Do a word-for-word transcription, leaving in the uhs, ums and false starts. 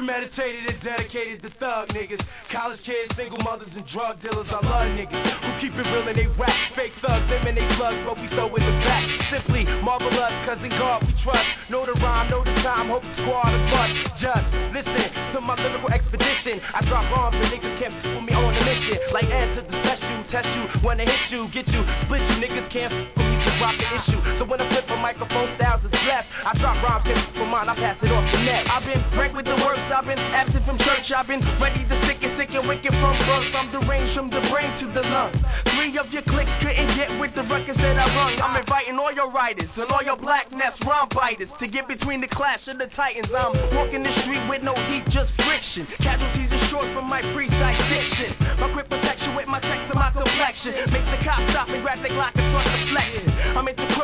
Premeditated and dedicated to thug niggas. College kids, single mothers, and drug dealers. I love niggas who keep it real and they rap. Fake thugs, them and they slugs, but we throw in the back. Simply marvelous, cause in God we trust. Know the rhyme, know the time, hope the squad of trust. Just listen to my lyrical expedition. I drop bombs and niggas can't f- with me on a mission. Like add to the special, test you, wanna hit you, get you, split you. Niggas can't f- with me, so drop the issue. So when I flip a microphone, styles is blessed. I drop rhymes, can't f- for mine, I pass it off the net. I've been wrecked with the works, I've been absent from church. I've been ready to stick it, sick and wicked from birth. I'm deranged from the brain to the lung. Three of your clicks couldn't get with the ruckus that I run. I'm inviting all your writers and all your blackness rhyme biters to get between the clash of the titans. I'm walking the street with no heat, just friction. Casualties are short from my precise diction. My quick protection with my text and my complexion makes the cops stop and grab their Glock and start deflecting. I'm into